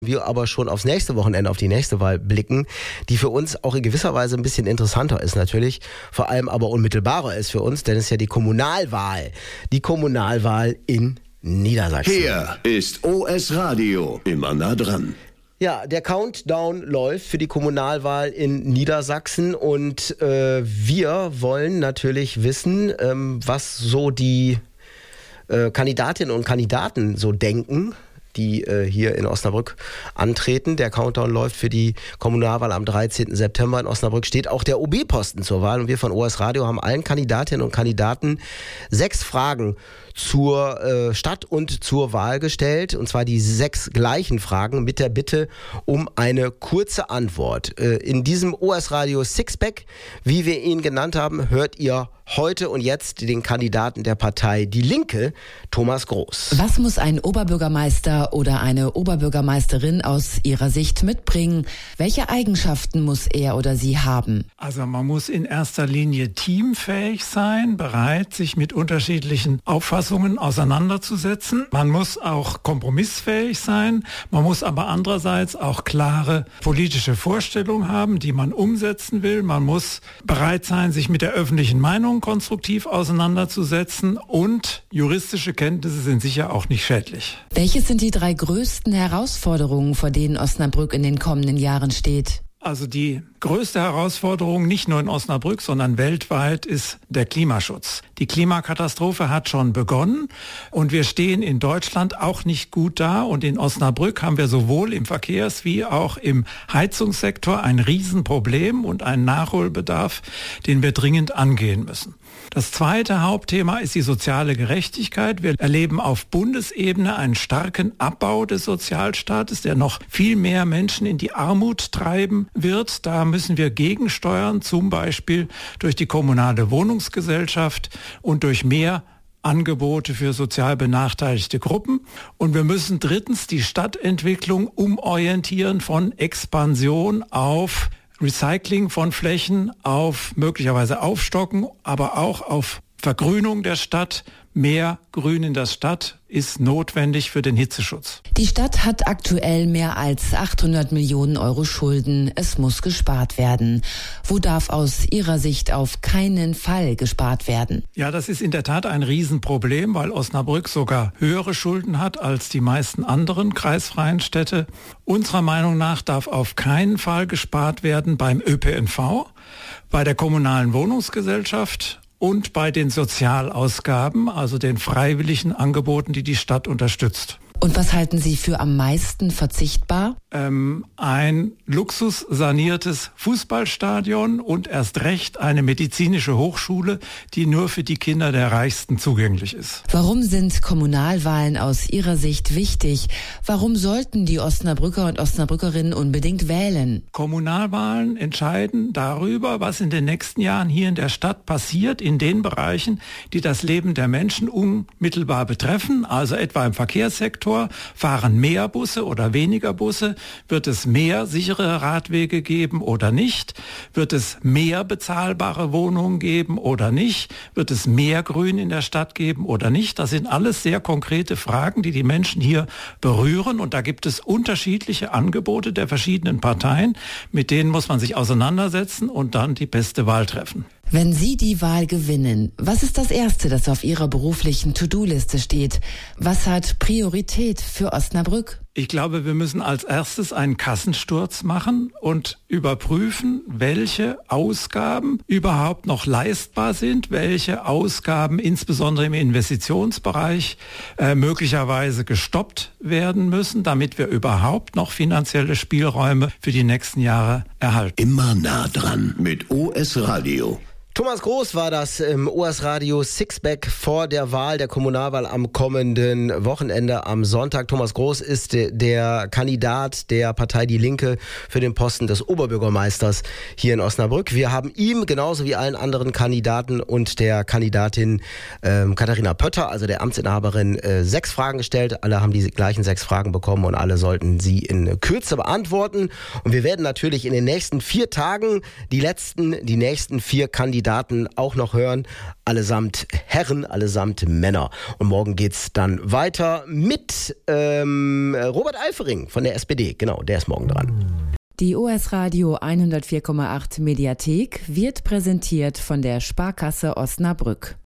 Wir aber schon aufs nächste Wochenende, auf die nächste Wahl blicken, die für uns auch in gewisser Weise ein bisschen interessanter ist natürlich, vor allem aber unmittelbarer ist für uns, denn es ist ja die Kommunalwahl. Die Kommunalwahl in Niedersachsen. Hier ist OS Radio, immer nah dran. Ja, der Countdown läuft für die Kommunalwahl in Niedersachsen und wir wollen natürlich wissen, was so die Kandidatinnen und Kandidaten so denken, die hier in Osnabrück antreten. Der Countdown läuft für die Kommunalwahl am 13. September. In Osnabrück steht auch der OB-Posten zur Wahl. Und wir von OS Radio haben allen Kandidatinnen und Kandidaten 6 Fragen zur Stadt und zur Wahl gestellt. Und zwar die 6 gleichen Fragen mit der Bitte um eine kurze Antwort. In diesem OS Radio Sixpack, wie wir ihn genannt haben, hört ihr heute und jetzt den Kandidaten der Partei Die Linke, Thomas Groß. Was muss ein Oberbürgermeister oder eine Oberbürgermeisterin aus Ihrer Sicht mitbringen? Welche Eigenschaften muss er oder sie haben? Also man muss in erster Linie teamfähig sein, bereit, sich mit unterschiedlichen Auffassungen auseinanderzusetzen. Man muss auch kompromissfähig sein. Man muss aber andererseits auch klare politische Vorstellungen haben, die man umsetzen will. Man muss bereit sein, sich mit der öffentlichen Meinung konstruktiv auseinanderzusetzen, und juristische Kenntnisse sind sicher auch nicht schädlich. Welches sind die 3 größten Herausforderungen, vor denen Osnabrück in den kommenden Jahren steht? Also die größte Herausforderung, nicht nur in Osnabrück, sondern weltweit, ist der Klimaschutz. Die Klimakatastrophe hat schon begonnen und wir stehen in Deutschland auch nicht gut da. Und in Osnabrück haben wir sowohl im Verkehrs- wie auch im Heizungssektor ein Riesenproblem und einen Nachholbedarf, den wir dringend angehen müssen. Das zweite Hauptthema ist die soziale Gerechtigkeit. Wir erleben auf Bundesebene einen starken Abbau des Sozialstaates, der noch viel mehr Menschen in die Armut treiben wird. Da müssen wir gegensteuern, zum Beispiel durch die kommunale Wohnungsgesellschaft und durch mehr Angebote für sozial benachteiligte Gruppen. Und wir müssen drittens die Stadtentwicklung umorientieren von Expansion auf Recycling von Flächen, auf möglicherweise Aufstocken, aber auch auf Vergrünung der Stadt. Mehr Grün in der Stadt ist notwendig für den Hitzeschutz. Die Stadt hat aktuell mehr als 800 Millionen Euro Schulden. Es muss gespart werden. Wo darf aus Ihrer Sicht auf keinen Fall gespart werden? Ja, das ist in der Tat ein Riesenproblem, weil Osnabrück sogar höhere Schulden hat als die meisten anderen kreisfreien Städte. Unserer Meinung nach darf auf keinen Fall gespart werden beim ÖPNV, bei der kommunalen Wohnungsgesellschaft und bei den Sozialausgaben, also den freiwilligen Angeboten, die die Stadt unterstützt. Und was halten Sie für am meisten verzichtbar? Ein luxussaniertes Fußballstadion und erst recht eine medizinische Hochschule, die nur für die Kinder der Reichsten zugänglich ist. Warum sind Kommunalwahlen aus Ihrer Sicht wichtig? Warum sollten die Osnabrücker und Osnabrückerinnen unbedingt wählen? Kommunalwahlen entscheiden darüber, was in den nächsten Jahren hier in der Stadt passiert, in den Bereichen, die das Leben der Menschen unmittelbar betreffen, also etwa im Verkehrssektor. Fahren mehr Busse oder weniger Busse? Wird es mehr sichere Radwege geben oder nicht? Wird es mehr bezahlbare Wohnungen geben oder nicht? Wird es mehr Grün in der Stadt geben oder nicht? Das sind alles sehr konkrete Fragen, die die Menschen hier berühren. Und da gibt es unterschiedliche Angebote der verschiedenen Parteien. Mit denen muss man sich auseinandersetzen und dann die beste Wahl treffen. Wenn Sie die Wahl gewinnen, was ist das Erste, das auf Ihrer beruflichen To-Do-Liste steht? Was hat Priorität für Osnabrück? Ich glaube, wir müssen als erstes einen Kassensturz machen und überprüfen, welche Ausgaben überhaupt noch leistbar sind, welche Ausgaben insbesondere im Investitionsbereich möglicherweise gestoppt werden müssen, damit wir überhaupt noch finanzielle Spielräume für die nächsten Jahre erhalten. Immer nah dran mit OS Radio. Thomas Groß war das im OS Radio Sixpack vor der Wahl, der Kommunalwahl am kommenden Wochenende am Sonntag. Thomas Groß ist der Kandidat der Partei Die Linke für den Posten des Oberbürgermeisters hier in Osnabrück. Wir haben ihm genauso wie allen anderen Kandidaten und der Kandidatin Katharina Pötter, also der Amtsinhaberin, 6 Fragen gestellt. Alle haben die gleichen 6 Fragen bekommen und alle sollten sie in Kürze beantworten. Und wir werden natürlich in den nächsten 4 Tagen die nächsten 4 Kandidaten Kandidaten auch noch hören. Allesamt Herren, allesamt Männer. Und morgen geht's dann weiter mit Robert Alfering von der SPD. Genau, der ist morgen dran. Die OS Radio 104,8 Mediathek wird präsentiert von der Sparkasse Osnabrück.